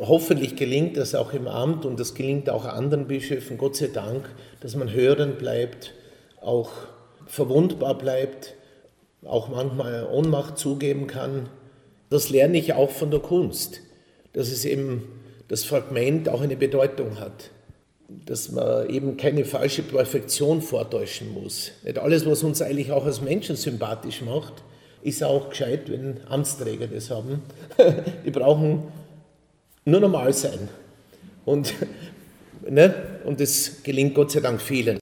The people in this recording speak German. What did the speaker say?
hoffentlich gelingt das auch im Amt und das gelingt auch anderen Bischöfen, Gott sei Dank, dass man hörend bleibt, auch verwundbar bleibt, auch manchmal Ohnmacht zugeben kann. Das lerne ich auch von der Kunst, dass es eben das Fragment auch eine Bedeutung hat, dass man eben keine falsche Perfektion vortäuschen muss. Nicht alles, was uns eigentlich auch als Menschen sympathisch macht, ist auch gescheit, wenn Amtsträger das haben. Die brauchen nur normal sein. Und das gelingt Gott sei Dank vielen.